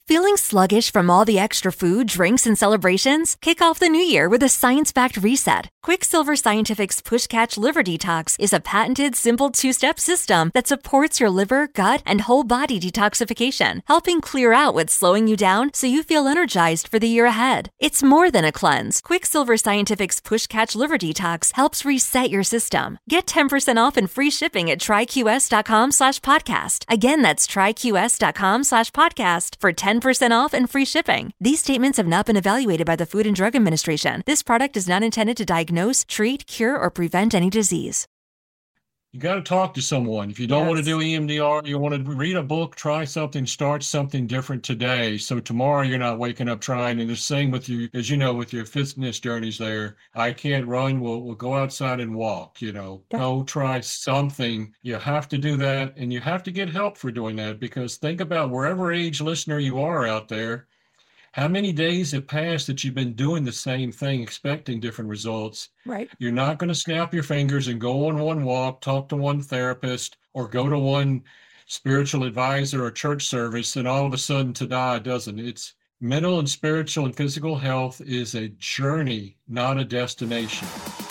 Feeling sluggish from all the extra food, drinks, and celebrations? Kick off the new year with a science-backed reset. Quicksilver Scientific's Push Catch Liver Detox is a patented, simple two-step system that supports your liver, gut, and whole body detoxification, helping clear out what's slowing you down so you feel energized for the year ahead. It's more than a cleanse. Quicksilver Scientific's Push Catch Liver Detox helps reset your system. Get 10% off and free shipping at tryqs.com/podcast. Again, that's tryqs.com/podcast for 10% off and free shipping. These statements have not been evaluated by the Food and Drug Administration. This product is not intended to diagnose, treat, cure, or prevent any disease. You got to talk to someone. If you don't want to do EMDR, you want to read a book, try something, start something different today. So tomorrow you're not waking up trying. And the same with you, as you know, with your fitness journeys there. I can't run. We'll go outside and walk, Go try something. You have to do that. And you have to get help for doing that, because think about wherever age listener you are out there, how many days have passed that you've been doing the same thing, expecting different results? Right. You're not going to snap your fingers and go on one walk, talk to one therapist, or go to one spiritual advisor or church service, and all of a sudden, ta-da, it doesn't. It's mental and spiritual and physical health is a journey, not a destination.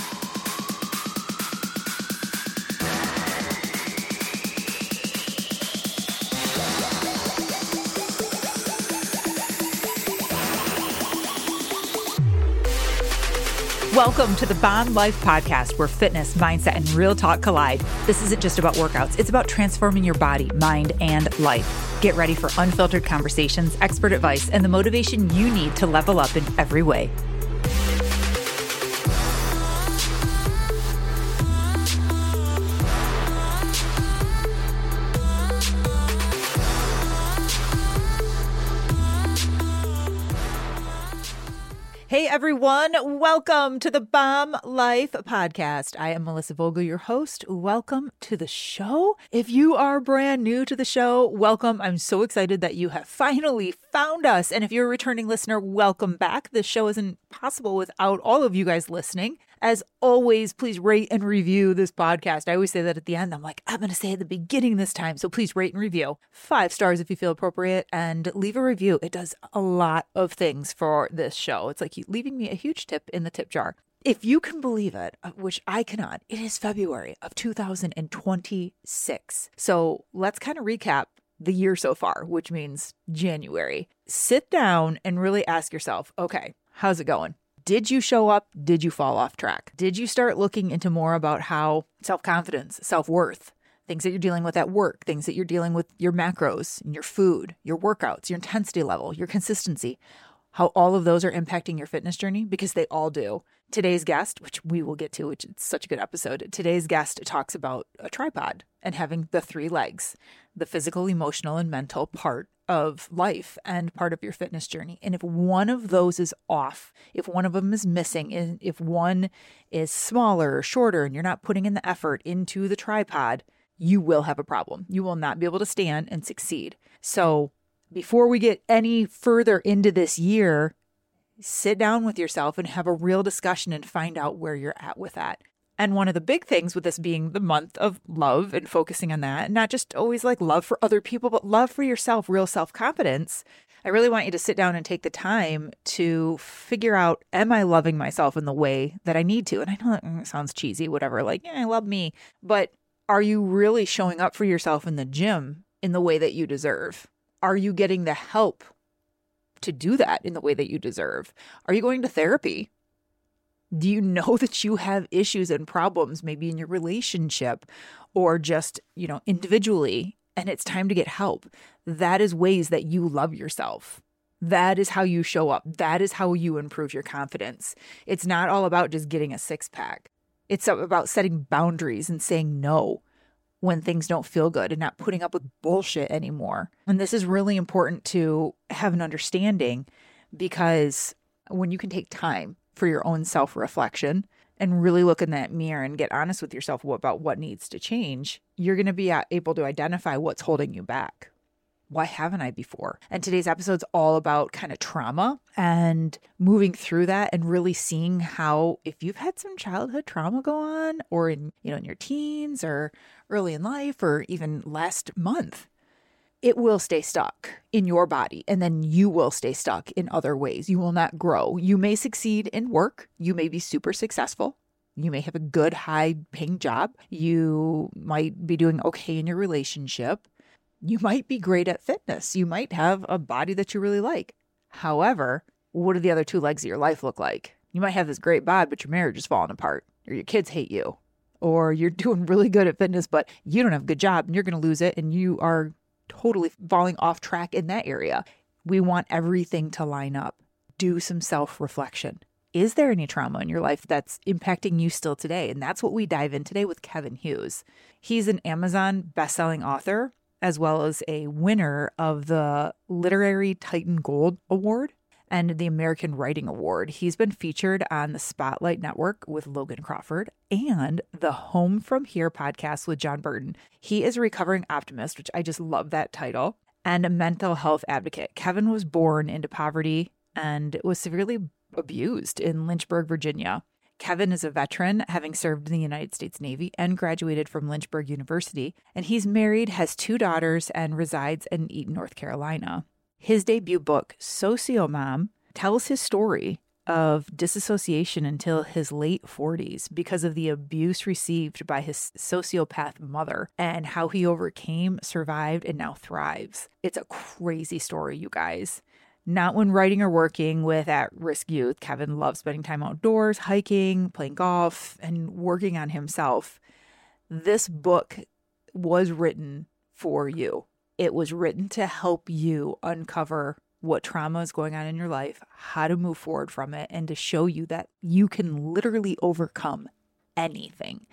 Welcome to the Bomb Life Podcast, where fitness, mindset, and real talk collide. This isn't just about workouts. It's about transforming your body, mind, and life. Get ready for unfiltered conversations, expert advice, and the motivation you need to level up in every way. Hey everyone, welcome to the Bomb Life Podcast. I am Melissa Vogel, your host. Welcome to the show. If you are brand new to the show, welcome. I'm so excited that you have finally found us. And if you're a returning listener, welcome back. This show isn't possible without all of you guys listening. As always, please rate and review this podcast. I always say that at the end. I'm like, I'm going to say it at the beginning this time. So please rate and review. 5 stars if you feel appropriate, and leave a review. It does a lot of things for this show. It's like leaving me a huge tip in the tip jar. If you can believe it, which I cannot, it is February of 2026. So let's kind of recap the year so far, which means January. Sit down and really ask yourself, okay, how's it going? Did you show up? Did you fall off track? Did you start looking into more about how self-confidence, self-worth, things that you're dealing with at work, things that you're dealing with your macros, your food, your workouts, your intensity level, your consistency, how all of those are impacting your fitness journey? Because they all do. Today's guest, which we will get to, which is such a good episode, today's guest talks about a tripod and having the 3 legs, the physical, emotional, and mental part of life and part of your fitness journey. And if one of those is off, if one of them is missing, and if one is smaller or shorter and you're not putting in the effort into the tripod, you will have a problem. You will not be able to stand and succeed. So before we get any further into this year, sit down with yourself and have a real discussion and find out where you're at with that. And one of the big things with this being the month of love and focusing on that, not just always like love for other people, but love for yourself, real self-confidence. I really want you to sit down and take the time to figure out, am I loving myself in the way that I need to? And I know that sounds cheesy, whatever, like, yeah, I love me. But are you really showing up for yourself in the gym in the way that you deserve? Are you getting the help to do that in the way that you deserve? Are you going to therapy? Do you know that you have issues and problems maybe in your relationship or just, individually, and it's time to get help? That is ways that you love yourself. That is how you show up. That is how you improve your confidence. It's not all about just getting a 6-pack. It's about setting boundaries and saying no when things don't feel good and not putting up with bullshit anymore. And this is really important to have an understanding, because when you can take time for your own self-reflection and really look in that mirror and get honest with yourself about what needs to change, you're going to be able to identify what's holding you back. Why haven't I before? And today's episode's all about kind of trauma and moving through that and really seeing how, if you've had some childhood trauma go on, or in your teens or early in life or even last month, it will stay stuck in your body, and then you will stay stuck in other ways. You will not grow. You may succeed in work. You may be super successful. You may have a good, high-paying job. You might be doing okay in your relationship. You might be great at fitness. You might have a body that you really like. However, what do the other two legs of your life look like? You might have this great bod, but your marriage is falling apart, or your kids hate you, or you're doing really good at fitness, but you don't have a good job and you're going to lose it, and you are totally falling off track in that area. We want everything to line up. Do some self-reflection. Is there any trauma in your life that's impacting you still today? And that's what we dive in today with Kevin Hughes. He's an Amazon bestselling author, as well as a winner of the Literary Titan Gold Award and the American Writing Award. He's been featured on the Spotlight Network with Logan Crawford and the Home From Here podcast with John Burton. He is a recovering optimist, which I just love that title, and a mental health advocate. Kevin was born into poverty and was severely abused in Lynchburg, Virginia. Kevin is a veteran, having served in the United States Navy and graduated from Lynchburg University. And he's married, has 2 daughters, and resides in Eaton, North Carolina. His debut book, Socio-Mom, tells his story of disassociation until his late 40s because of the abuse received by his sociopath mother and how he overcame, survived, and now thrives. It's a crazy story, you guys. Not when writing or working with at-risk youth. Kevin loves spending time outdoors, hiking, playing golf, and working on himself. This book was written for you. It was written to help you uncover what trauma is going on in your life, how to move forward from it, and to show you that you can literally overcome anything.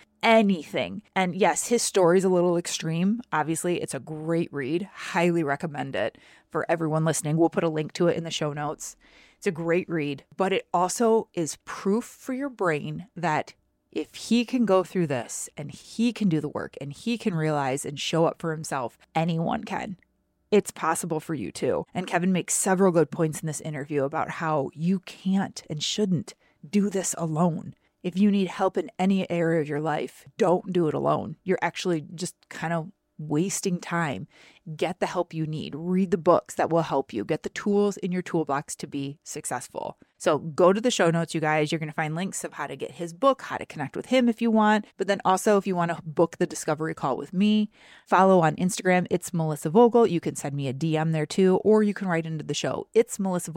And yes, his story is a little extreme. Obviously, it's a great read. Highly recommend it for everyone listening. We'll put a link to it in the show notes. It's a great read, but it also is proof for your brain that if he can go through this and he can do the work and he can realize and show up for himself, anyone can. It's possible for you too. And Kevin makes several good points in this interview about how you can't and shouldn't do this alone. If you need help in any area of your life, don't do it alone. You're actually just kind of wasting time. Get the help you need. Read the books that will help you. Get the tools in your toolbox to be successful. So go to the show notes, you guys. You're going to find links of how to get his book, how to connect with him if you want. But then also, if you want to book the discovery call with me, follow on Instagram. It's Melissa Vogel. You can send me a DM there too, or you can write into the show. It's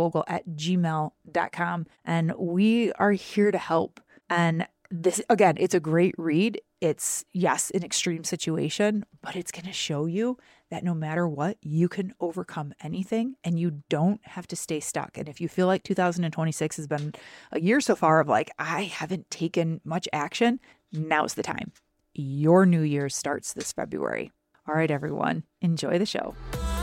melissavogel@gmail.com. And we are here to help. And this, again, it's a great read. It's, yes, an extreme situation, but it's going to show you that no matter what, you can overcome anything and you don't have to stay stuck. And if you feel like 2026 has been a year so far of like, I haven't taken much action, now's the time. Your new year starts this February. All right, everyone, enjoy the show.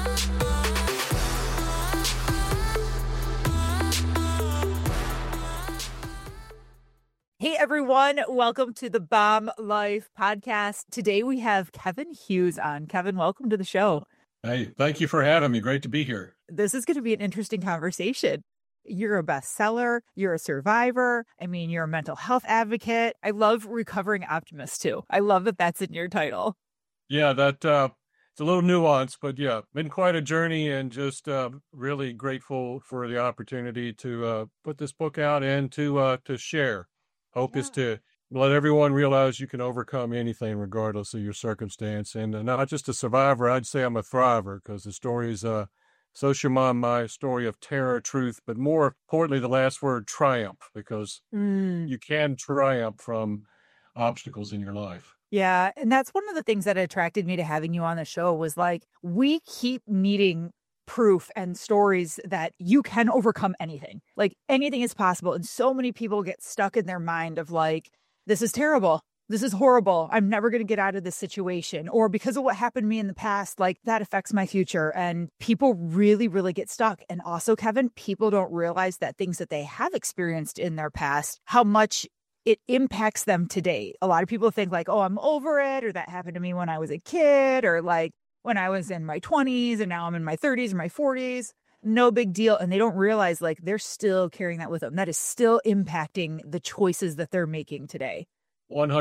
Hey everyone, welcome to the Bomb Life podcast. Today we have Kevin Hughes on. Kevin, welcome to the show. Hey, thank you for having me. Great to be here. This is going to be an interesting conversation. You're a bestseller. You're a survivor. I mean, you're a mental health advocate. I love recovering optimist too. I love that that's in your title. Yeah, it's a little nuanced, but yeah, been quite a journey and just really grateful for the opportunity to put this book out and to share. Hope is to let everyone realize you can overcome anything regardless of your circumstance. And not just a survivor, I'd say I'm a thriver because the story is Socio-Mom, my story of terror, truth, but more importantly, the last word, triumph, because you can triumph from obstacles in your life. Yeah. And that's one of the things that attracted me to having you on the show was like, we keep needing proof and stories that you can overcome anything. Like anything is possible. And so many people get stuck in their mind of like, this is terrible. This is horrible. I'm never going to get out of this situation. Or because of what happened to me in the past, like that affects my future. And people really, really get stuck. And also, Kevin, people don't realize that things that they have experienced in their past, how much it impacts them today. A lot of people think like, oh, I'm over it. Or that happened to me when I was a kid. Or like, when I was in my 20s and now I'm in my 30s or my 40s, no big deal. And they don't realize like they're still carrying that with them. That is still impacting the choices that they're making today.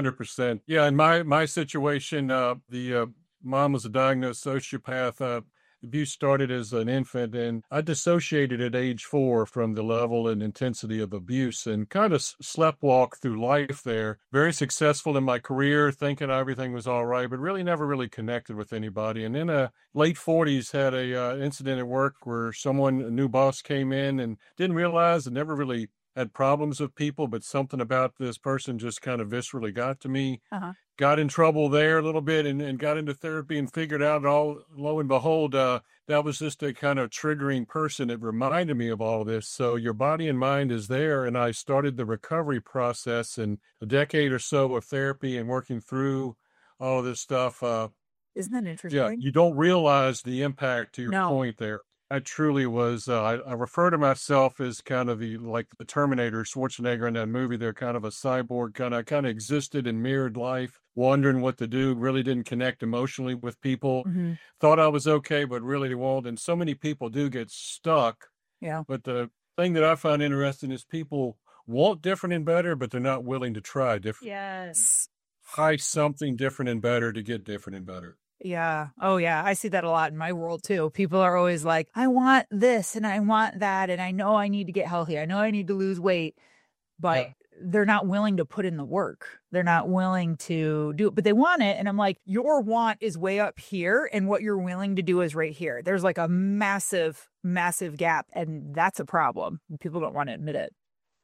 100%. Yeah. In my situation, the mom was a diagnosed sociopath. abuse started as an infant, and I dissociated at age 4 from the level and intensity of abuse and kind of sleptwalked through life there. Very successful in my career, thinking everything was all right, but really never really connected with anybody. And in a late 40s, had a incident at work where a new boss came in and didn't realize and never really had problems with people, but something about this person just kind of viscerally got to me. Got in trouble there a little bit and got into therapy and figured out lo and behold, that was just a kind of triggering person that reminded me of all this. So your body and mind is there. And I started the recovery process and a decade or so of therapy and working through all this stuff. Isn't that interesting? Yeah, you don't realize the impact to your No. point there. I truly was, I refer to myself as kind of like the Terminator, Schwarzenegger in that movie. They're kind of a cyborg, kind of existed and mirrored life, wondering what to do, really didn't connect emotionally with people. Thought I was okay, but really won't. And so many people do get stuck. Yeah. But the thing that I find interesting is people want different and better, but they're not willing to try different. Yes. Try something different and better to get different and better. Yeah. Oh, yeah. I see that a lot in my world, too. People are always like, I want this and I want that. And I know I need to get healthy. I know I need to lose weight. But they're not willing to put in the work. They're not willing to do it, but they want it. And I'm like, your want is way up here. And what you're willing to do is right here. There's like a massive, massive gap. And that's a problem. People don't want to admit it.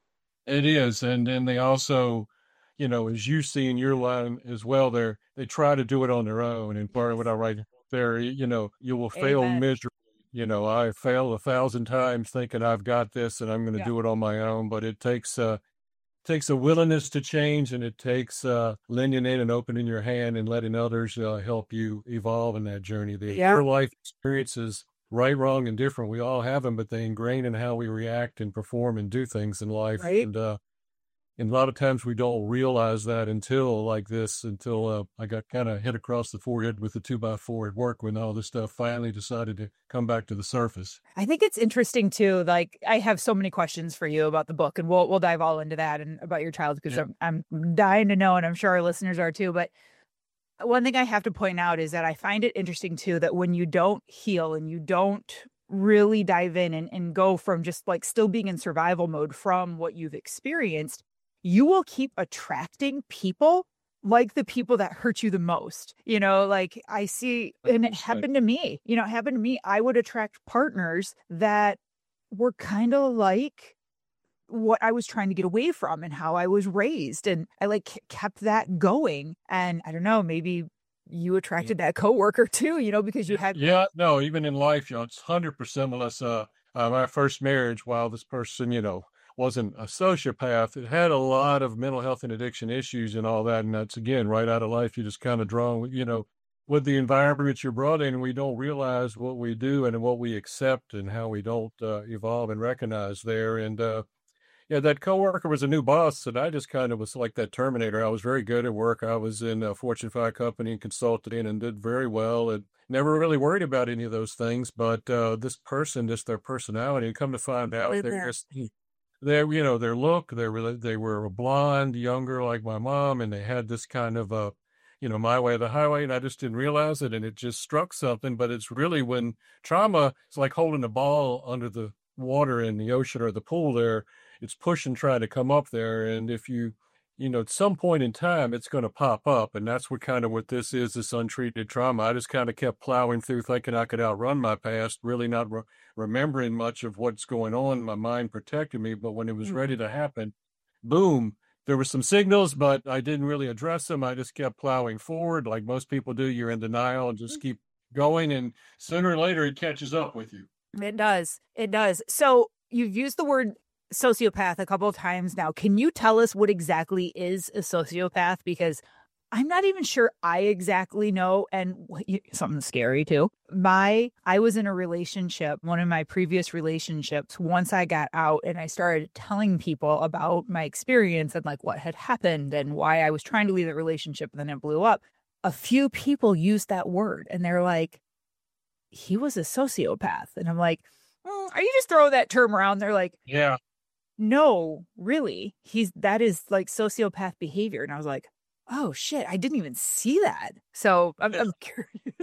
It is. And then they also, as you see in your line as well, they try to do it on their own. And part of what I write there, you will fail Amen. miserably. I failed 1,000 times thinking I've got this and I'm going to do it on my own. But it takes a willingness to change, and it takes lending in and opening your hand and letting others help you evolve in that journey. Your life experiences, right, wrong, and different. We all have them, but they ingrain in how we react and perform and do things in life. Right. And a lot of times we don't realize that until I got kind of hit across the forehead with the 2x4 at work when all this stuff finally decided to come back to the surface. I think it's interesting too. Like, I have so many questions for you about the book, and we'll dive all into that and about your child, because I'm dying to know, and I'm sure our listeners are too. But one thing I have to point out is that I find it interesting too, that when you don't heal and you don't really dive in and go from just like still being in survival mode from what you've experienced, you will keep attracting people like the people that hurt you the most. Like I see, and it happened to me. I would attract partners that were kind of like what I was trying to get away from and how I was raised. And I kept that going. And I don't know, maybe you attracted that coworker too, because you had. Yeah, no, even in life, it's 100%, Melissa. My first marriage, while this person, wasn't a sociopath, it had a lot of mental health and addiction issues and all that. And that's, again, right out of life. You just kind of draw, with the environment you're brought in, we don't realize what we do and what we accept and how we don't evolve and recognize there. And that coworker was a new boss, and I just kind of was like that Terminator. I was very good at work. I was in a Fortune 5 company and consulted in and did very well, and never really worried about any of those things. But this person, just their personality, and come to find out their look, they were blonde, younger like my mom, and they had this kind of my way or the highway, and I just didn't realize it, and it just struck something. But it's really when trauma is like holding a ball under the water in the ocean or the pool there. It's pushing, trying to come up there. And if you at some point in time, it's going to pop up. And that's what this is, this untreated trauma. I just kind of kept plowing through thinking I could outrun my past, really not remembering much of what's going on. My mind protected me. But when it was ready to happen, boom, there were some signals, but I didn't really address them. I just kept plowing forward. Like most people do, you're in denial and just keep going. And sooner or later, it catches up with you. It does. It does. So you've used the word sociopath a couple of times now. Can you tell us what exactly is a sociopath? Because I'm not even sure I exactly know. And something scary too. I was in a relationship, one of my previous relationships, once I got out and I started telling people about my experience and like what had happened and why I was trying to leave the relationship, and then it blew up. A few people used that word and they're like, he was a sociopath. And I'm like, are you just throwing that term around? They're like, yeah. No, really. That is like sociopath behavior. And I was like, oh shit, I didn't even see that. So I'm curious.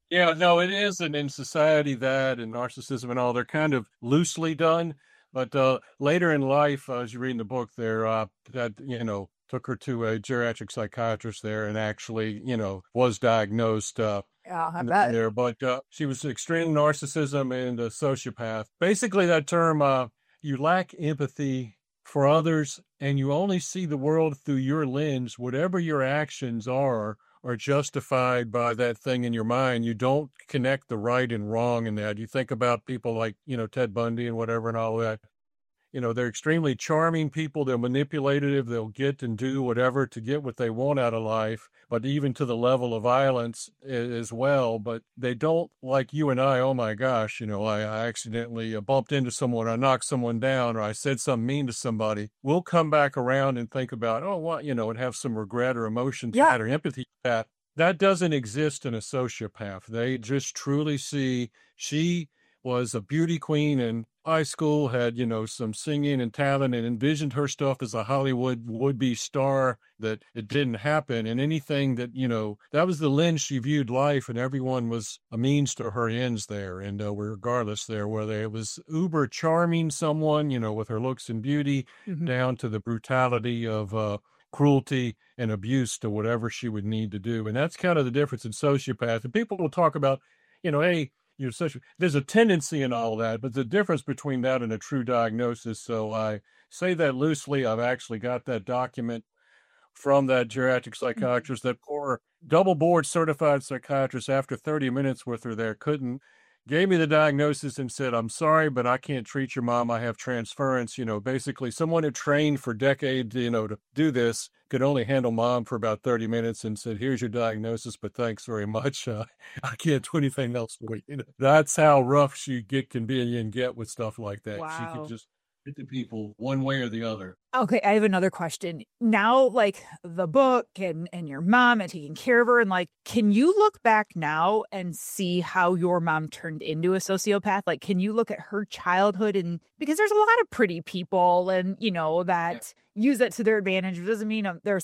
Yeah, no, it isn't in society that and narcissism and all, they're kind of loosely done. But later in life, as you read in the book there, that, took her to a geriatric psychiatrist there and actually, was diagnosed Yeah, I bet. there. But she was extreme narcissism and a sociopath. Basically, that term, you lack empathy for others and you only see the world through your lens, whatever your actions are justified by that thing in your mind. You don't connect the right and wrong in that. You think about people like, Ted Bundy and whatever and all that. They're extremely charming people. They're manipulative. They'll get and do whatever to get what they want out of life, but even to the level of violence as well. But they don't like you and I. Oh my gosh, I accidentally bumped into someone, I knocked someone down, or I said something mean to somebody. We'll come back around and think about, oh, what, and have some regret or emotion to Yeah. that or empathy to that. That doesn't exist in a sociopath. They just truly see she was a beauty queen in high school, had, some singing and talent, and envisioned her stuff as a Hollywood would-be star, that it didn't happen. And anything that, that was the lens she viewed life, and everyone was a means to her ends there. And regardless there, whether it was uber charming someone, with her looks and beauty, down to the brutality of cruelty and abuse to whatever she would need to do. And that's kind of the difference in sociopath. And people will talk about, hey, there's a tendency in all that, but the difference between that and a true diagnosis. So I say that loosely. I've actually got that document from that geriatric psychiatrist, that poor double board certified psychiatrist. After 30 minutes with her there, gave me the diagnosis and said, I'm sorry, but I can't treat your mom. I have transference. Basically someone who trained for decades, to do this could only handle mom for about 30 minutes and said, here's your diagnosis, but thanks very much. I can't do anything else for you. That's how rough she can be and get with stuff like that. Wow. She could just hit the people one way or the other. Okay, I have another question. Now, like the book and your mom and taking care of her, and like, can you look back now and see how your mom turned into a sociopath? Like, can you look at her childhood, and because there's a lot of pretty people and, that use it to their advantage. It doesn't mean they're,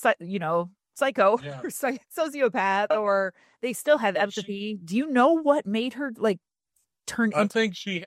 psycho or sociopath, or they still have empathy. Do you know what made her turn I think she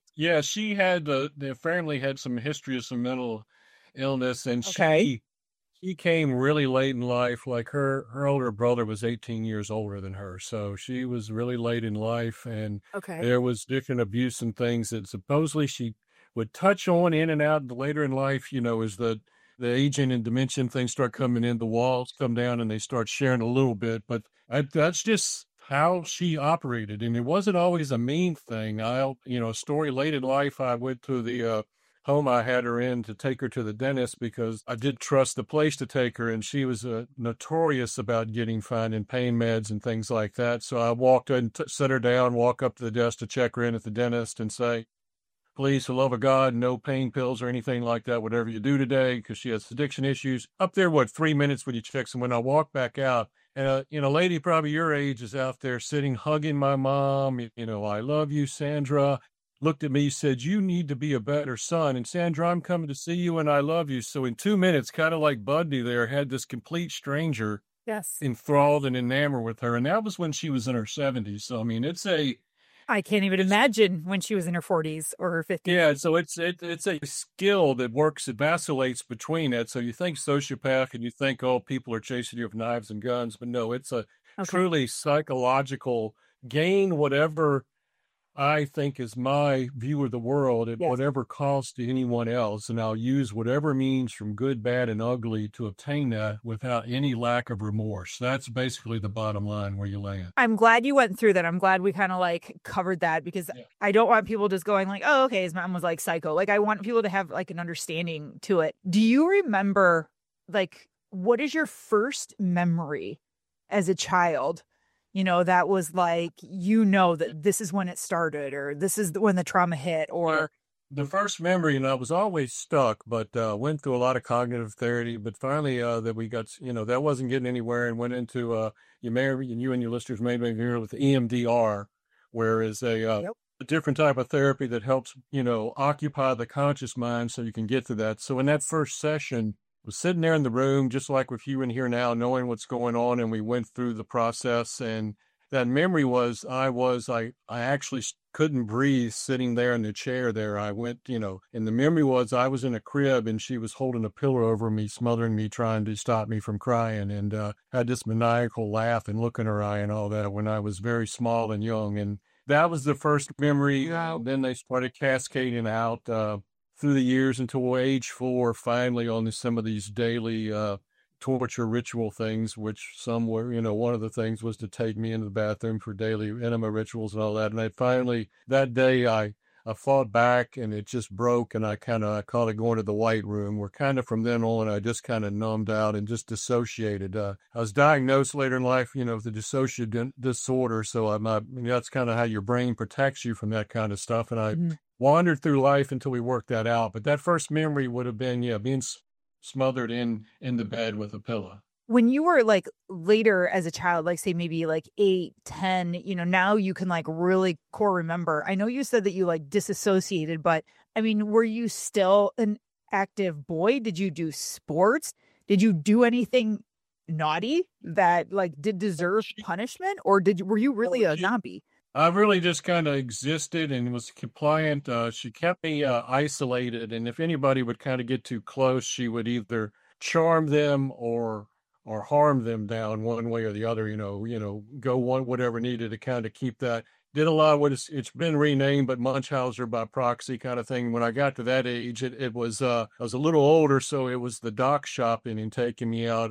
had the family had some history of some mental illness, and she came really late in life. Like her older brother was 18 years older than her, so she was really late in life, and there was different abuse and things that supposedly she would touch on in and out later in life. As the aging and dementia things start coming in, the walls come down and they start sharing a little bit. But that's just how she operated. And it wasn't always a mean thing. A story late in life, I went to the home I had her in to take her to the dentist because I did trust the place to take her, and she was notorious about finding pain meds and things like that. So I walked in, set her down, walk up to the desk to check her in at the dentist and say, please, for the love of God, no pain pills or anything like that, whatever you do today, because she has addiction issues. Up there, 3 minutes when you check someone. I walk back out, and a lady probably your age is out there sitting, hugging my mom. I love you, Sandra. Looked at me, said, you need to be a better son. And Sandra, I'm coming to see you and I love you. So in 2 minutes, kind of like Bundy there, had this complete stranger enthralled and enamored with her. And that was when she was in her 70s. So, I mean, I can't even imagine when she was in her 40s or her 50s. Yeah, so it's a skill that works, it vacillates between that. So you think sociopath and you think, oh, people are chasing you with knives and guns, but no, it's a truly psychological gain, whatever I think is my view of the world at whatever cost to anyone else. And I'll use whatever means from good, bad, and ugly to obtain that without any lack of remorse. That's basically the bottom line where you land. I'm glad you went through that. I'm glad we kind of covered that, because I don't want people just going oh, okay, his mom was psycho. I want people to have an understanding to it. Do you remember what is your first memory as a child? That was that this is when it started, or this is when the trauma hit, or... The first memory, and I was always stuck, but went through a lot of cognitive therapy, but finally that we got, that wasn't getting anywhere, and went into, you and your listeners may be familiar with EMDR, where is a different type of therapy that helps, occupy the conscious mind so you can get to that. So in that first session, was sitting there in the room, just like with you in here now, knowing what's going on. And we went through the process, and that memory was I actually couldn't breathe sitting there in the chair there. I went, and the memory was I was in a crib and she was holding a pillow over me, smothering me, trying to stop me from crying, and had this maniacal laugh and look in her eye and all that when I was very small and young. And that was the first memory. Then they started cascading out through the years until age 4, finally on some of these daily torture ritual things, which some were, one of the things was to take me into the bathroom for daily enema rituals and all that. And I finally, that day, I fought back and it just broke, and I called it going to the white room, where kind of from then on, I just kind of numbed out and just dissociated. I was diagnosed later in life, with the dissociative disorder. So that's kind of how your brain protects you from that kind of stuff. And I wandered through life until we worked that out. But that first memory would have been, being smothered in the bed with a pillow. When you were like later as a child, like say maybe like 8, 10, now you can like really core remember. I know you said that you like disassociated, but I mean, were you still an active boy? Did you do sports? Did you do anything naughty that like did deserve punishment, or were you really a zombie? I really just kind of existed and was compliant. She kept me isolated, and if anybody would kind of get too close, she would either charm them or harm them down one way or the other. Go whatever needed to kind of keep that. Did a lot of what it's been renamed, but Munchausen by proxy kind of thing. When I got to that age, it was I was a little older, so it was the doc shopping and taking me out.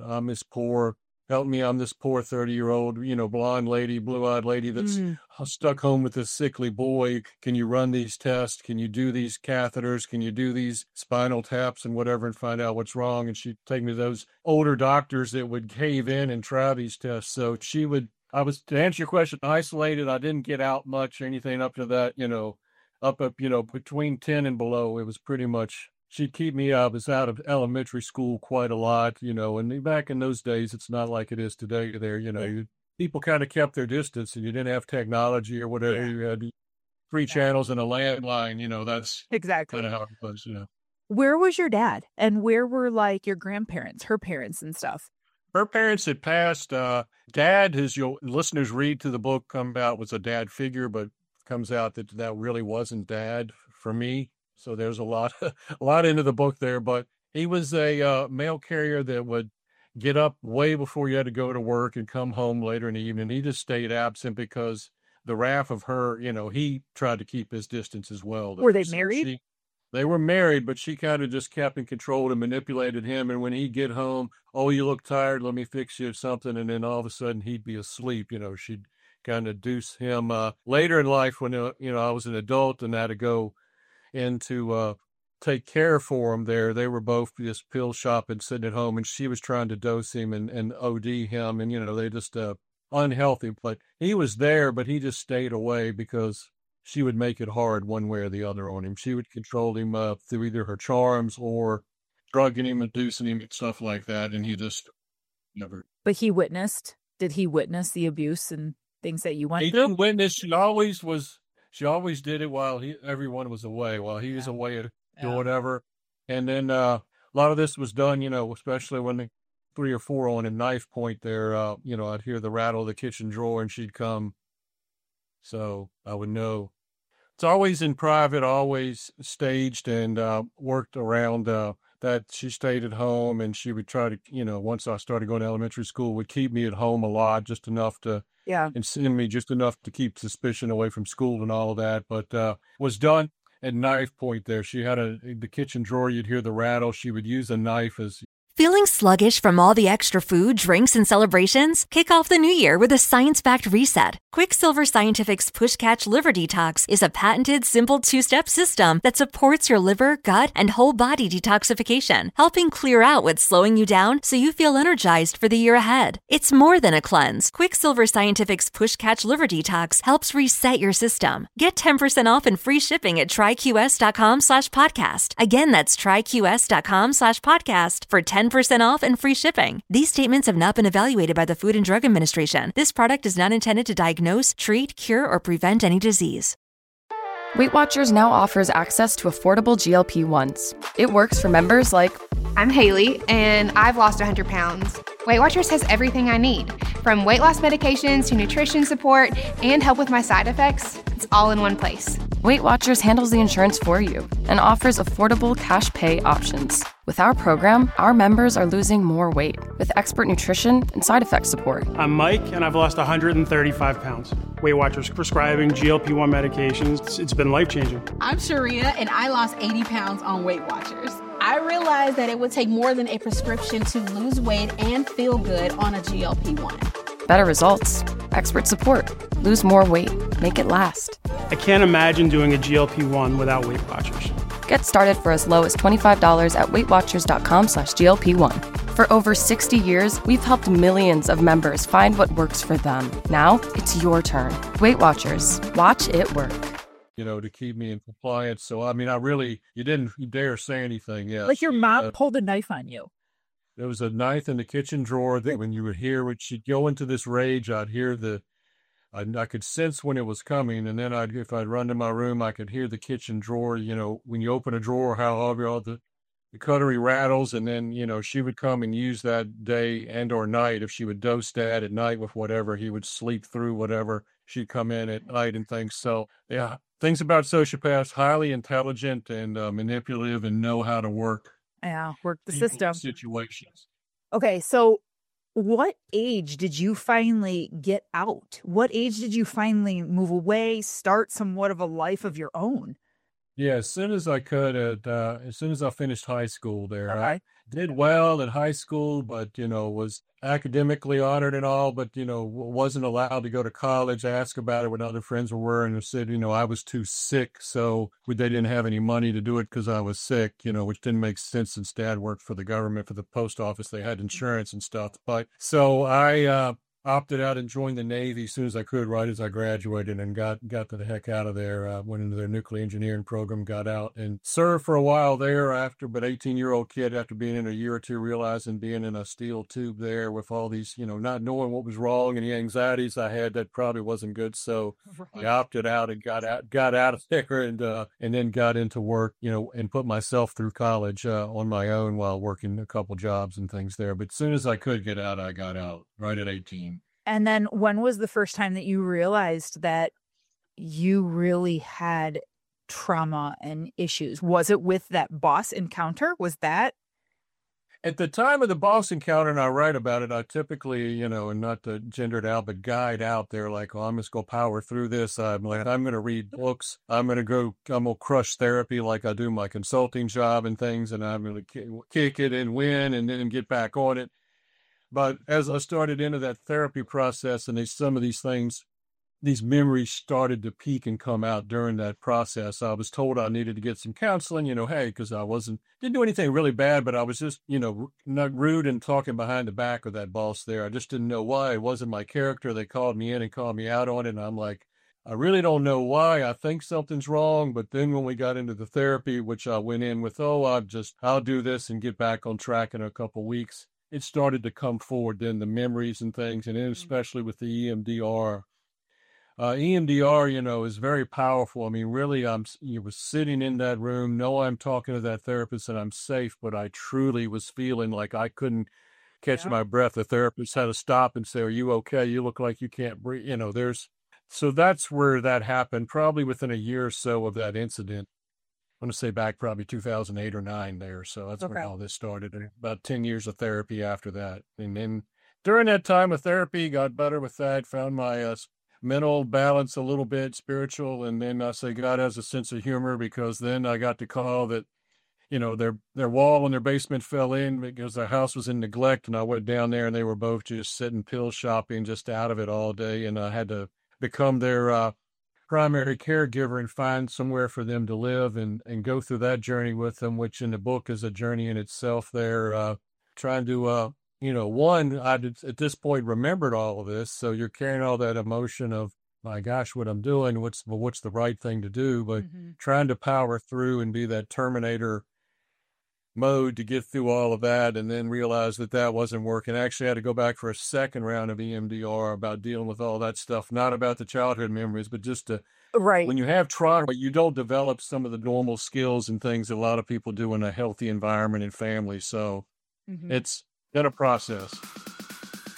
Help me, I'm this poor 30-year-old, blonde lady, blue-eyed lady that's stuck home with this sickly boy. Can you run these tests? Can you do these catheters? Can you do these spinal taps and whatever and find out what's wrong? And she'd take me to those older doctors that would cave in and try these tests. So to answer your question, isolated. I didn't get out much or anything up to that, up, between 10 and below. It was pretty much... She'd keep me up. I was out of elementary school quite a lot, and back in those days, it's not like it is today there, people kind of kept their distance, and you didn't have technology or whatever. You had 3 channels and a landline, that's exactly kind of how it was, Where was your dad, and where were like your grandparents, her parents and stuff? Her parents had passed. Dad, as your listeners read to the book, was a dad figure, but comes out that really wasn't dad for me. So there's a lot into the book there, but he was a mail carrier that would get up way before you had to go to work and come home later in the evening. He just stayed absent because the wrath of her, he tried to keep his distance as well. Were they married? They were married, but she kind of just kept and controlled and manipulated him. And when he'd get home, oh, you look tired, let me fix you something. And then all of a sudden he'd be asleep. She'd kind of deuce him. Later in life when, I was an adult and had to go in to take care for him there. They were both just pill shopping, sitting at home, and she was trying to dose him and OD him. And, they just unhealthy. But he was there, but he just stayed away because she would make it hard one way or the other on him. She would control him through either her charms or drugging him, inducing him, and stuff like that. And he just never. But did he witness the abuse and things that you went through? He didn't witness. She always did it while everyone was away, while he was away to whatever. And then a lot of this was done, especially when the 3 or 4 on a knife point there, I'd hear the rattle of the kitchen drawer and she'd come. So I would know. It's always in private, always staged, and worked around that. She stayed at home, and she would try to, once I started going to elementary school, would keep me at home a lot, just enough to and send me just enough to keep suspicion away from school and all of that. But was done at knife point there. She had the kitchen drawer. You'd hear the rattle. She would use a knife as... Feeling sluggish from all the extra food, drinks, and celebrations? Kick off the new year with a science-backed reset. Quicksilver Scientific's Push Catch Liver Detox is a patented, simple 2-step system that supports your liver, gut, and whole body detoxification, helping clear out what's slowing you down so you feel energized for the year ahead. It's more than a cleanse. Quicksilver Scientific's Push Catch Liver Detox helps reset your system. Get 10% off and free shipping at tryqs.com/podcast. Again, that's tryqs.com/podcast for 10% off and free shipping. These statements have not been evaluated by the Food and Drug Administration. This product is not intended to diagnose, treat, cure, or prevent any disease. Weight Watchers now offers access to affordable GLP-1s. It works for members like... I'm Haley, and I've lost 100 pounds. Weight Watchers has everything I need, from weight loss medications to nutrition support and help with my side effects. It's all in one place. Weight Watchers handles the insurance for you and offers affordable cash pay options. With our program, our members are losing more weight with expert nutrition and side effect support. I'm Mike, and I've lost 135 pounds. Weight Watchers prescribing GLP-1 medications. It's been life-changing. I'm Sharia, and I lost 80 pounds on Weight Watchers. I realized that it would take more than a prescription to lose weight and feel good on a GLP-1. Better results, expert support, lose more weight, make it last. I can't imagine doing a GLP-1 without Weight Watchers. Get started for as low as $25 at WeightWatchers.com/GLP1. For over 60 years, we've helped millions of members find what works for them. Now, it's your turn. Weight Watchers. Watch it work. To keep me in compliance. So, I mean, you didn't dare say anything. Yes. Like your mom pulled a knife on you. There was a knife in the kitchen drawer that when you would hear, when she'd go into this rage, I'd hear I could sense when it was coming. And then if I'd run to my room, I could hear the kitchen drawer, when you open a drawer, how all the cutlery rattles. And then, she would come and use that day and or night. If she would dose Dad at night with whatever, he would sleep through whatever. She'd come in at night and things. So, yeah, things about sociopaths, highly intelligent and manipulative and know how to work the system. Situations. Okay, so what age did you finally get out? What age did you finally move away, start somewhat of a life of your own? Yeah, as soon as I could, as soon as I finished high school there. Okay. I did well at high school, but, was academically honored and all, but, wasn't allowed to go to college. I asked about it when other friends were, and they said, I was too sick. So they didn't have any money to do it because I was sick, which didn't make sense since Dad worked for the government, for the post office. They had insurance and stuff. But so I opted out and joined the Navy as soon as I could, right as I graduated, and got the heck out of there. Went into their nuclear engineering program, got out and served for a while there after, but 18-year-old kid after being in a year or two, realizing being in a steel tube there with all these, not knowing what was wrong and the anxieties I had, that probably wasn't good. So I opted out and got out of there and then got into work, and put myself through college on my own while working a couple jobs and things there. But as soon as I could get out, I got out right at 18. And then when was the first time that you realized that you really had trauma and issues? Was it with that boss encounter? Was that? At the time of the boss encounter, and I write about it, I typically, and not to gender it out, but guide out there like, I'm just going to power through this. I'm going to read books. I'm going to crush therapy like I do my consulting job and things, and I'm going to kick it and win and then get back on it. But as I started into that therapy process and some of these things, these memories started to peak and come out during that process. I was told I needed to get some counseling, hey, because I didn't do anything really bad, but I was just, not rude and talking behind the back of that boss there. I just didn't know why. It wasn't my character. They called me in and called me out on it. And I'm like, I really don't know why. I think something's wrong. But then when we got into the therapy, which I went in with, I'll do this and get back on track in a couple weeks. It started to come forward then, the memories and things, and then especially with the EMDR. EMDR, is very powerful. I mean, really, you was sitting in that room. I'm talking to that therapist and I'm safe, but I truly was feeling like I couldn't catch my breath. The therapist had to stop and say, "Are you okay? You look like you can't breathe." So that's where that happened, probably within a year or so of that incident. I'm going to say back probably 2008 or 9 there. So that's when all this started. About 10 years of therapy after that. And then during that time of therapy, got better with that, found my mental balance a little bit, spiritual. And then I say God has a sense of humor, because then I got the call that, their wall in their basement fell in because their house was in neglect. And I went down there and they were both just sitting pill shopping, just out of it all day. And I had to become their primary caregiver and find somewhere for them to live and go through that journey with them, which in the book is a journey in itself there, trying to, I at this point remembered all of this. So you're carrying all that emotion of, my gosh, what I'm doing, what's the right thing to do, but trying to power through and be that Terminator mode to get through all of that, and then realize that wasn't working. I actually had to go back for a second round of EMDR about dealing with all that stuff, not about the childhood memories, but just when you have trauma, you don't develop some of the normal skills and things that a lot of people do in a healthy environment and family. So it's been a process.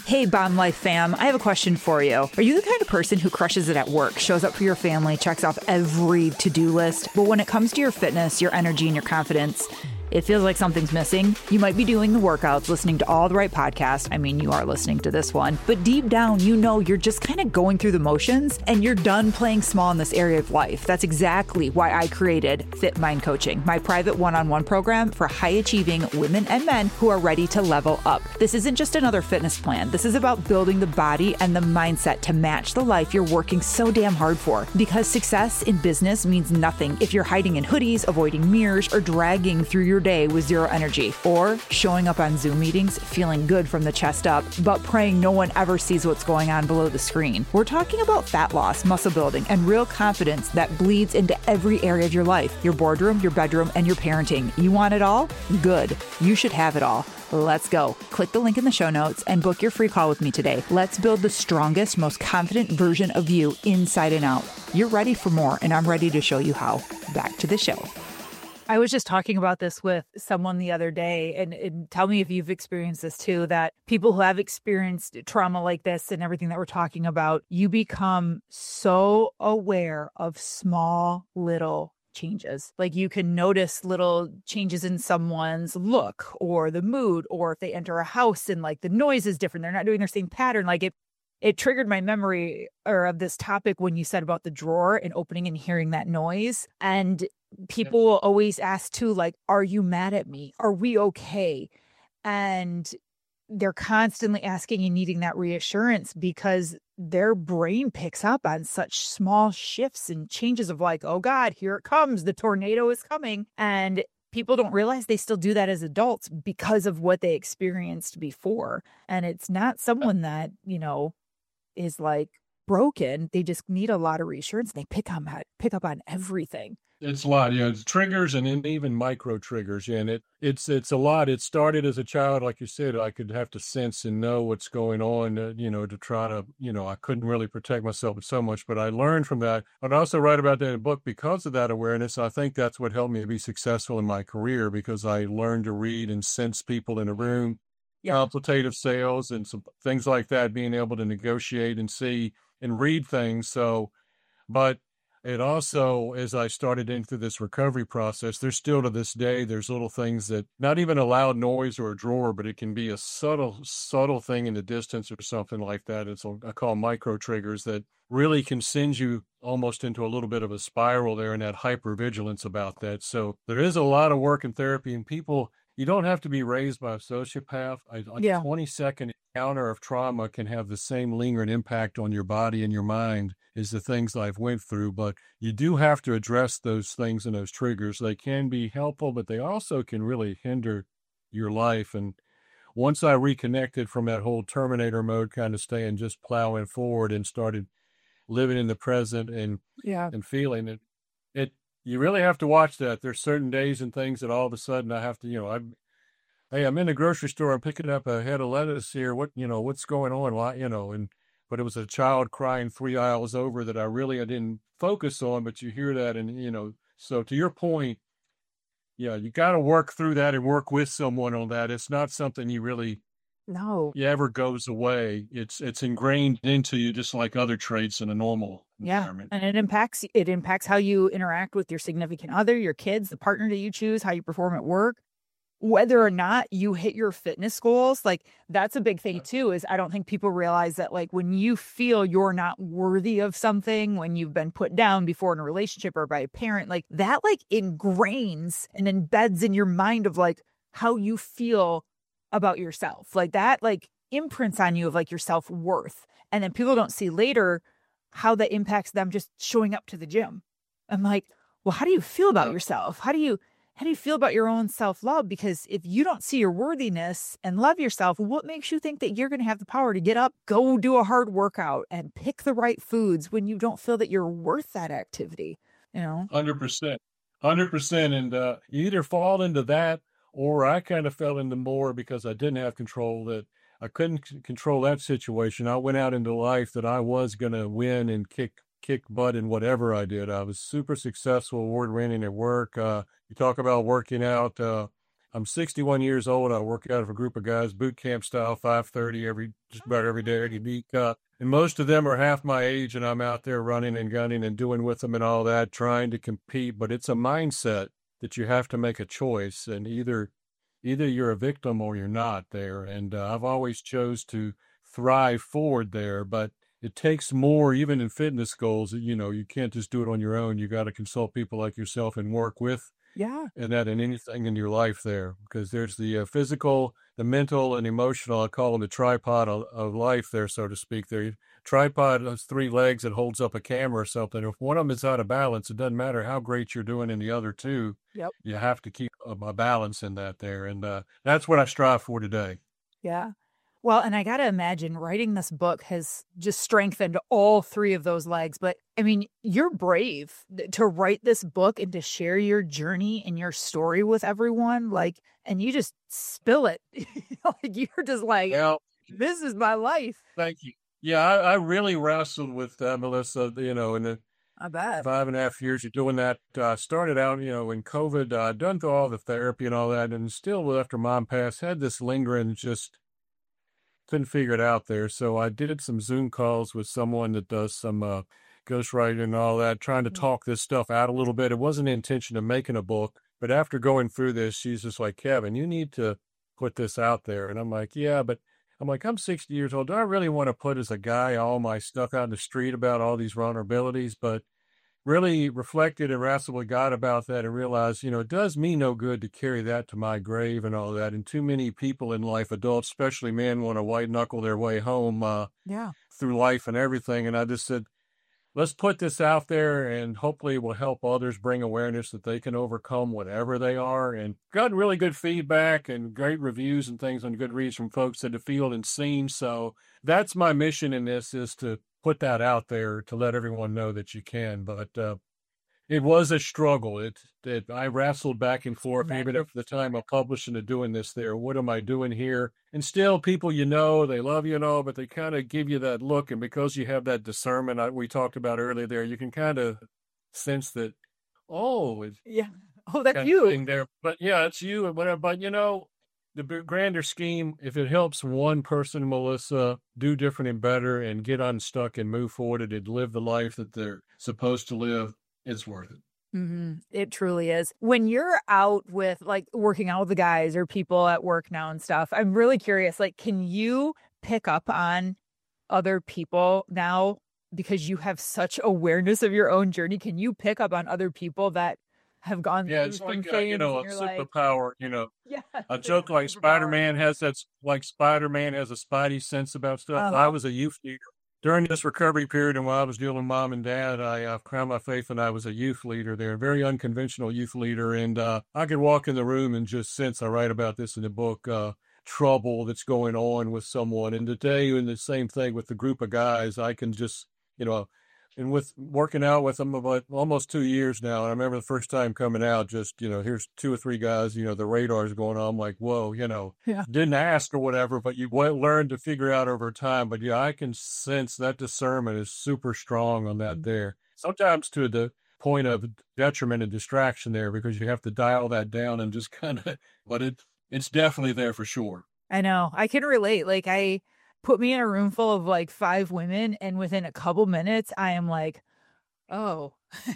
Hey, Bomb Life fam, I have a question for you. Are you the kind of person who crushes it at work, shows up for your family, checks off every to-do list, but when it comes to your fitness, your energy, and your confidence, it feels like something's missing? You might be doing the workouts, listening to all the right podcasts. I mean, you are listening to this one. But deep down, you know you're just kind of going through the motions and you're done playing small in this area of life. That's exactly why I created Fit Mind Coaching, my private one-on-one program for high-achieving women and men who are ready to level up. This isn't just another fitness plan. This is about building the body and the mindset to match the life you're working so damn hard for. Because success in business means nothing if you're hiding in hoodies, avoiding mirrors, or dragging through your day with zero energy, or showing up on Zoom meetings feeling good from the chest up, but praying no one ever sees what's going on below the screen. We're talking about fat loss, muscle building, and real confidence that bleeds into every area of your life, your boardroom, your bedroom, and your parenting. You want it all? Good. You should have it all. Let's go. Click the link in the show notes and book your free call with me today. Let's build the strongest, most confident version of you inside and out. You're ready for more, and I'm ready to show you how. Back to the show. I was just talking about this with someone the other day, and tell me if you've experienced this too, that people who have experienced trauma like this and everything that we're talking about, you become so aware of small little changes. Like you can notice little changes in someone's look or the mood, or if they enter a house and like the noise is different, they're not doing their same pattern. Like it triggered my memory of this topic when you said about the drawer and opening and hearing that noise. And people will always ask too, like, are you mad at me? Are we okay? And they're constantly asking and needing that reassurance because their brain picks up on such small shifts and changes of like, oh God, here it comes. The tornado is coming. And people don't realize they still do that as adults because of what they experienced before. And it's not someone that, you know, is like broken. They just need a lot of reassurance. They pick up on everything. It's a lot, it's triggers and then even micro triggers. Yeah, and it's a lot. It started as a child, like you said. I could have to sense and know what's going on, to try to, I couldn't really protect myself so much, but I learned from that. I'd also write about that in a book because of that awareness. I think that's what helped me be successful in my career, because I learned to read and sense people in a room, consultative sales and some things like that, being able to negotiate and see and read things. But it also, as I started into this recovery process, there's still to this day, there's little things that, not even a loud noise or a drawer, but it can be a subtle thing in the distance or something like that. I call micro triggers that really can send you almost into a little bit of a spiral there, and that hypervigilance about that. So there is a lot of work in therapy, and people, you don't have to be raised by a sociopath. A 20-second encounter of trauma can have the same lingering impact on your body and your mind as the things I've went through, but you do have to address those things and those triggers. They can be helpful, but they also can really hinder your life. And once I reconnected from that whole Terminator mode kind of staying, just plowing forward, and started living in the present and feeling it, you really have to watch that. There's certain days and things that all of a sudden I have to, I'm in the grocery store, I'm picking up a head of lettuce here. What's going on? But it was a child crying 3 aisles over that I didn't focus on, but you hear that. And, so to your point, you got to work through that and work with someone on that. It's not something ever goes away. It's ingrained into you, just like other traits in a normal environment. And it impacts how you interact with your significant other, your kids, the partner that you choose, how you perform at work. Whether or not you hit your fitness goals, like that's a big thing too, is I don't think people realize that like when you feel you're not worthy of something, when you've been put down before in a relationship or by a parent, like that like ingrains and embeds in your mind of like how you feel about yourself. Like that like imprints on you of like your self-worth. And then people don't see later how that impacts them just showing up to the gym. I'm like, well, how do you feel about yourself? How do you feel about your own self-love? Because if you don't see your worthiness and love yourself, what makes you think that you're going to have the power to get up, go do a hard workout, and pick the right foods when you don't feel that you're worth that activity? 100%. And you either fall into that, or I kind of fell into more because I didn't have control, that I couldn't control that situation. I went out into life that I was going to win and kick butt in whatever I did. I was super successful, award-winning at work. You talk about working out. I'm 61 years old. I work out of a group of guys, boot camp style, 5:30 just about every day. And most of them are half my age, and I'm out there running and gunning and doing with them and all that, trying to compete. But it's a mindset that you have to make a choice, and either you're a victim or you're not there. And I've always chose to thrive forward there, but it takes more, even in fitness goals. You can't just do it on your own. You got to consult people like yourself and work with. Yeah. And that in anything in your life there, because there's the physical, the mental, and emotional. I call them the tripod of life there, so to speak. The tripod has 3 legs that holds up a camera or something. If one of them is out of balance, it doesn't matter how great you're doing in the other 2. Yep. You have to keep a balance in that there. And that's what I strive for today. Yeah. Well, and I got to imagine writing this book has just strengthened all 3 of those legs. But I mean, you're brave to write this book and to share your journey and your story with everyone. Like, and you just spill it. Like, you're just like, this is my life. Thank you. Yeah, I really wrestled with Melissa, in the I bet 5.5 years of doing that. Started out, in COVID, done through all the therapy and all that. And still, after Mom passed, had this lingering, just couldn't figure it out there. So I did some Zoom calls with someone that does some ghostwriting and all that, trying to talk this stuff out a little bit. It wasn't the intention of making a book, but after going through this, she's just like, Kevin, you need to put this out there. And I'm like, yeah, but I'm 60 years old. Do I really want to put as a guy all my stuff out in the street about all these vulnerabilities? But really reflected and wrestled with God about that and realized, it does me no good to carry that to my grave and all that. And too many people in life, adults, especially men, want to white knuckle their way home through life and everything. And I just said, let's put this out there, and hopefully it will help others bring awareness that they can overcome whatever they are. And gotten really good feedback and great reviews and things on Goodreads from folks at the field and seen. So that's my mission in this, is to put that out there to let everyone know that you can. But it was a struggle. I wrestled back and forth, even at the time of publishing and doing this there. What am I doing here? And still people, they love you, but they kind of give you that look. And because you have that discernment we talked about earlier there, you can kind of sense that, that's you. Thing there. But yeah, it's you and whatever. But the grander scheme, if it helps one person, Melissa, do different and better and get unstuck and move forward and live the life that they're supposed to live, it's worth it. Mm-hmm. It truly is. When you're out with working out with the guys or people at work now and stuff, I'm really curious, can you pick up on other people now because you have such awareness of your own journey? Can you pick up on other people that have gone through it's some like, things? a superpower, Yeah, I joke like Spider-Man has a spidey sense about stuff. I was a youth leader. During this recovery period and while I was dealing with Mom and Dad, I crowned my faith and I was a youth leader there, a very unconventional youth leader. And I could walk in the room and just sense, I write about this in the book, trouble that's going on with someone. And today, in the same thing with the group of guys, I can just, and with working out with them about almost 2 years now. And I remember the first time coming out, just, here's 2 or 3 guys, the radar's going on. I'm like, whoa, didn't ask or whatever, but you learn to figure out over time. But yeah, I can sense that discernment is super strong on that there. Sometimes to the point of detriment and distraction there, because you have to dial that down and just but it's definitely there for sure. I know. I can relate. Put me in a room full of 5 women, and within a couple minutes, I am like, oh,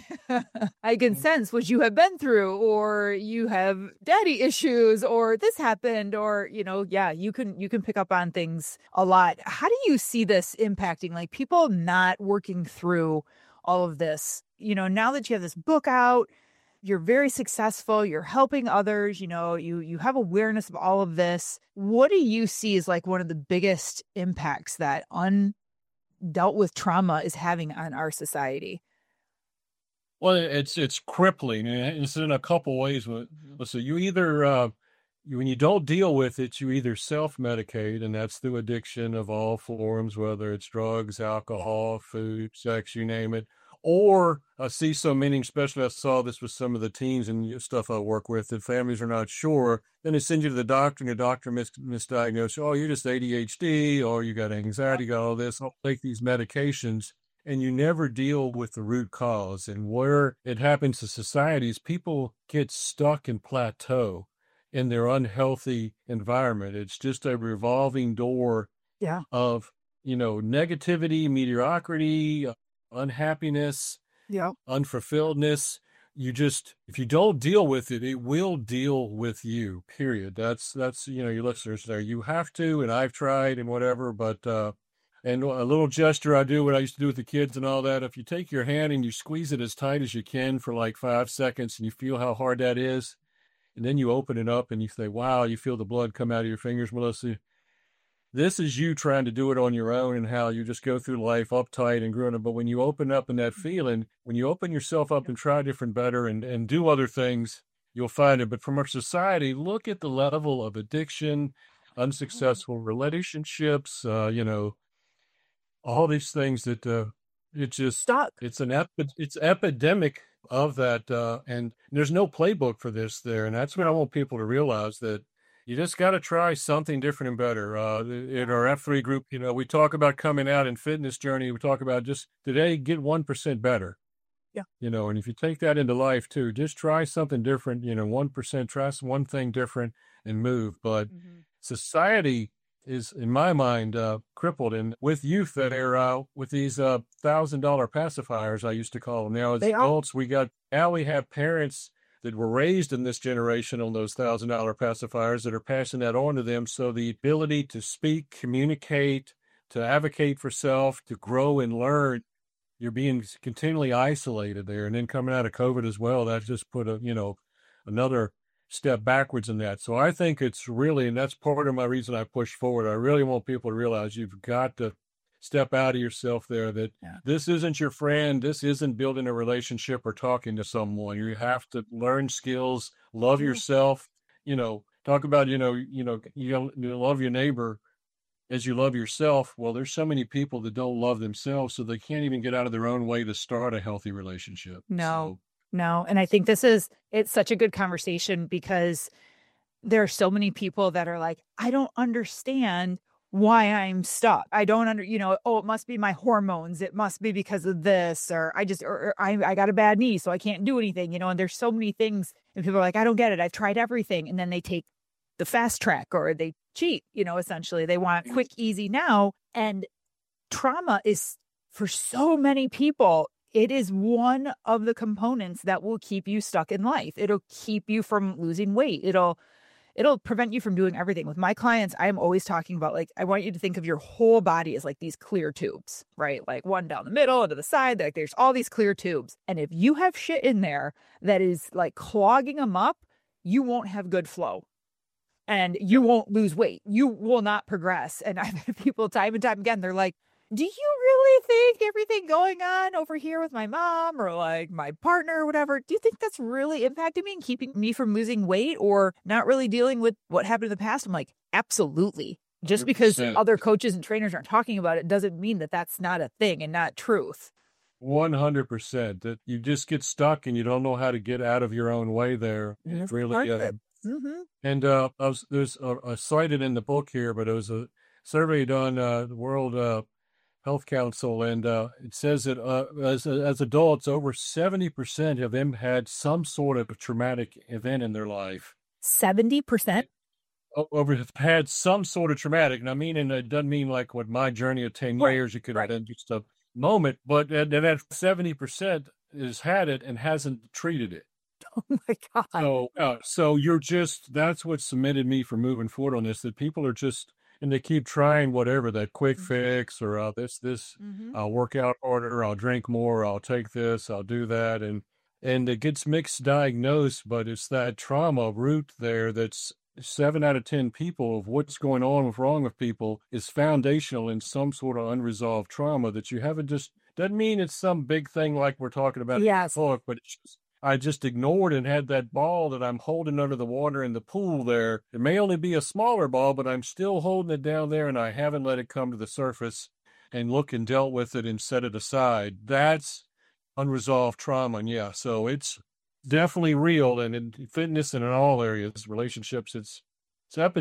I can sense what you have been through, or you have daddy issues, or this happened, or, you can pick up on things a lot. How do you see this impacting people not working through all of this? Now that you have this book out, you're very successful, you're helping others, you have awareness of all of this. What do you see as one of the biggest impacts that undealt with trauma is having on our society? Well, it's crippling. It's in a couple ways. So you either, when you don't deal with it, you either self-medicate, and that's through addiction of all forms, whether it's drugs, alcohol, food, sex, you name it. Or I see so many, especially I saw this with some of the teens and stuff I work with, that families are not sure. Then they send you to the doctor, and the doctor misdiagnosed, you're just ADHD, or you got anxiety, you got all this. I'll take these medications, and you never deal with the root cause. And where it happens to societies, people get stuck and plateau. in their unhealthy environment. It's just a revolving door of, negativity, mediocrity, unhappiness, unfulfilledness. If you don't deal with it, it will deal with you, period. That's, your listeners there. You have to, and I've tried and whatever, but, and a little gesture I do, what I used to do with the kids and all that. If you take your hand and you squeeze it as tight as you can for like 5 seconds and you feel how hard that is, and then you open it up and you say, wow, you feel the blood come out of your fingers, Melissa. This is you trying to do it on your own and how you just go through life uptight and growing up. But when you open up in that feeling, when you open yourself up and try different better and do other things, you'll find it. But from our society, look at the level of addiction, unsuccessful relationships, all these things that it just stuck. It's epidemic of that, and there's no playbook for this there, and that's what I want people to realize, that you just got to try something different and better. In our F3 group, we talk about coming out in fitness journey. We talk about just today get 1% better. Yeah. And if you take that into life too, just try something different. 1%, try one thing different and move. But society is, in my mind, crippled, and with youth that are with these $1,000 pacifiers, I used to call them. Now as adults, we have parents that were raised in this generation on those $1,000 pacifiers that are passing that on to them. So the ability to speak, communicate, to advocate for self, to grow and learn, you're being continually isolated there. And then coming out of COVID as well, that just put another step backwards in that. So I think it's really, and that's part of my reason I push forward. I really want people to realize you've got to step out of yourself there, that this isn't your friend. This isn't building a relationship or talking to someone. You have to learn skills, love yourself, talk about, you love your neighbor as you love yourself. Well, there's so many people that don't love themselves, so they can't even get out of their own way to start a healthy relationship. No. And I think it's such a good conversation, because there are so many people that are like, I don't understand why I'm stuck. I don't it must be my hormones. It must be because of this, or I got a bad knee, so I can't do anything, and there's so many things, and people are like, I don't get it. I've tried everything. And then they take the fast track, or they cheat, essentially they want quick, easy now. And trauma is, for so many people, it is one of the components that will keep you stuck in life. It'll keep you from losing weight. It'll prevent you from doing everything. With my clients, I'm always talking about, like, I want you to think of your whole body as like these clear tubes, right? Like one down the middle and to the side, like there's all these clear tubes. And if you have shit in there that is like clogging them up, you won't have good flow. And you won't lose weight. You will not progress. And I've had people time and time again, they're like, do you really think everything going on over here with my mom or like my partner or whatever, do you think that's really impacting me and keeping me from losing weight or not really dealing with what happened in the past? I'm like, absolutely. Just because other coaches and trainers aren't talking about it doesn't mean that that's not a thing and not truth. 100%. That you just get stuck and you don't know how to get out of your own way there. It's really And there's a cited in the book here, but it was a survey done the World Health Council, and it says that as adults, over 70% of them had some sort of traumatic event in their life. 70%? Had some sort of traumatic, and I mean, and it doesn't mean like what my journey of 10 years, it could have been just a moment, but that 70% has had it and hasn't treated it. Oh my God. So that's what cemented me for moving forward on this, that people are just, and they keep trying whatever, that quick fix, or I'll work out harder, I'll drink more, I'll take this, I'll do that. And it gets mixed diagnosed, but it's that trauma root there that's 7 out of 10 people of what's going on wrong with people is foundational in some sort of unresolved trauma that you haven't doesn't mean it's some big thing like we're talking about in the book, but it's just, I just ignored and had that ball that I'm holding under the water in the pool there. It may only be a smaller ball, but I'm still holding it down there and I haven't let it come to the surface and look and dealt with it and set it aside. That's unresolved trauma. And so it's definitely real. And in fitness and in all areas, relationships, it's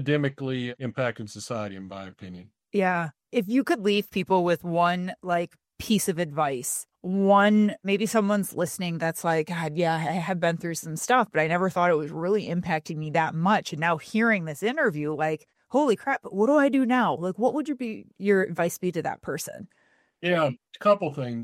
epidemically impacting society, in my opinion. Yeah. If you could leave people with one like piece of advice, one, maybe someone's listening that's like, God, yeah, I have been through some stuff, but I never thought it was really impacting me that much. And now hearing this interview, like, holy crap, what do I do now? Like, what would your advice be to that person? Yeah, a couple things.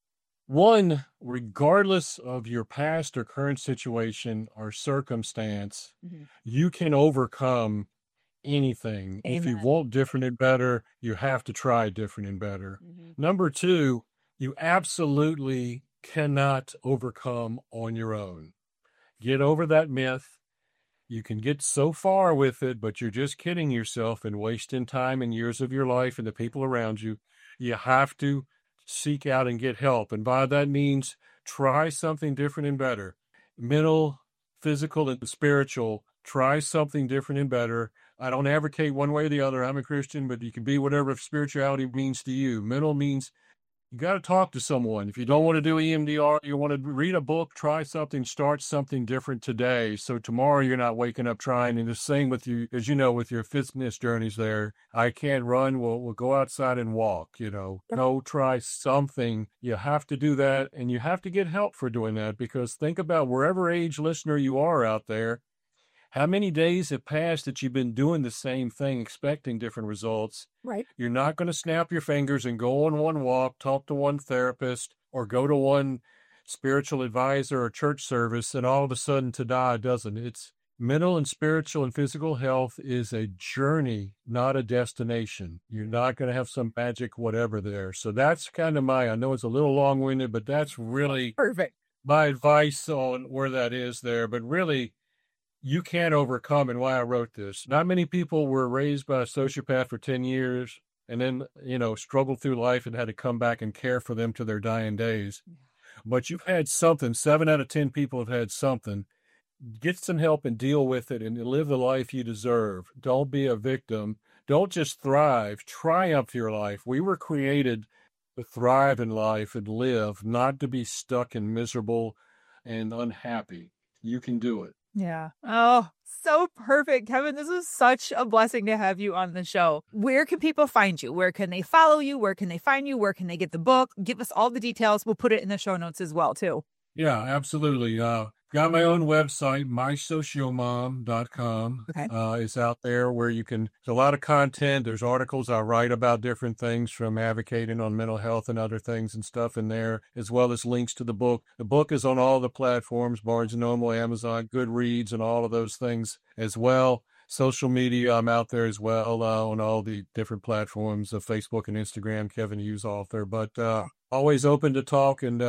One, regardless of your past or current situation or circumstance, you can overcome anything. If you Amen. want different and better, you have to try different and better. Number two, you absolutely cannot overcome on your own. Get over that myth. You can get so far with it, but you're just kidding yourself and wasting time and years of your life and the people around you. You have to seek out and get help. And by that means, try something different and better. Mental, physical, and spiritual, try something different and better. I don't advocate one way or the other. I'm a Christian, but you can be whatever spirituality means to you. Mental means you got to talk to someone. If you don't want to do EMDR, you want to read a book, try something, start something different today. So tomorrow you're not waking up trying. And the same with you, as you know, with your fitness journeys there. I can't run. We'll go outside and walk, No, try something. You have to do that. And you have to get help for doing that, because think about wherever age listener you are out there. How many days have passed that you've been doing the same thing, expecting different results? Right. You're not going to snap your fingers and go on one walk, talk to one therapist, or go to one spiritual advisor or church service, and all of a sudden ta-da, it doesn't. It's mental and spiritual and physical health is a journey, not a destination. You're not going to have some magic whatever there. So that's kind of I know it's a little long-winded, but that's really Perfect. my advice on where that is there. But really, you can't overcome, and why I wrote this. Not many people were raised by a sociopath for 10 years and then, struggled through life and had to come back and care for them to their dying days. But you've had something. 7 out of 10 people have had something. Get some help and deal with it and live the life you deserve. Don't be a victim. Don't just thrive. Triumph your life. We were created to thrive in life and live, not to be stuck and miserable and unhappy. You can do it. Yeah. Oh, so perfect. Kevin, this was such a blessing to have you on the show. Where can people find you? Where can they follow you? Where can they find you? Where can they get the book? Give us all the details. We'll put it in the show notes as well, too. Yeah, absolutely. Got my own website, mysociomom.com. Okay. Is out there where there's a lot of content. There's articles I write about different things, from advocating on mental health and other things and stuff in there, as well as links to the book. The book is on all the platforms, Barnes & Noble, Amazon, Goodreads, and all of those things as well. Social media, I'm out there as well on all the different platforms of Facebook and Instagram, Kevin Hughes Author. But always open to talk and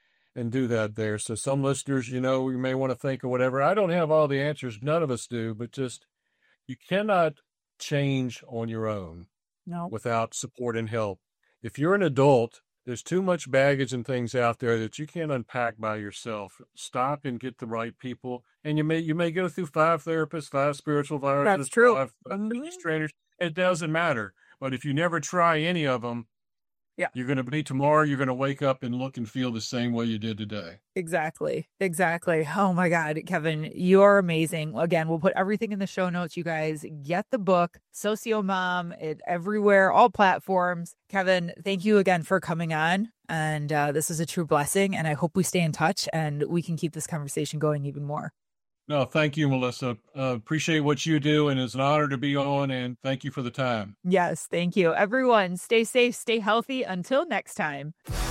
do that there. So some listeners, you may want to think of whatever. I don't have all the answers. None of us do, but just, you cannot change on your own without support and help. If you're an adult, there's too much baggage and things out there that you can't unpack by yourself. Stop and get the right people. And you may go through 5 therapists, 5 spiritual advisors. That's true. 5 trainers. It doesn't matter. But if you never try any of them, you're going to be tomorrow, you're going to wake up and look and feel the same way you did today. Exactly. Oh my God, Kevin, you're amazing. Again, we'll put everything in the show notes. You guys get the book, Socio-Mom, everywhere, all platforms. Kevin, thank you again for coming on. And this is a true blessing. And I hope we stay in touch and we can keep this conversation going even more. No, thank you, Melissa. Appreciate what you do, and it's an honor to be on, and thank you for the time. Yes, thank you. Everyone, stay safe, stay healthy. Until next time.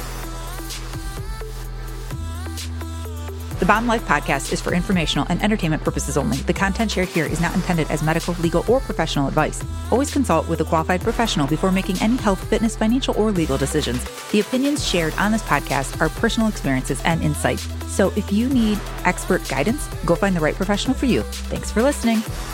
The Bomb Life podcast is for informational and entertainment purposes only. The content shared here is not intended as medical, legal, or professional advice. Always consult with a qualified professional before making any health, fitness, financial, or legal decisions. The opinions shared on this podcast are personal experiences and insight. So if you need expert guidance, go find the right professional for you. Thanks for listening.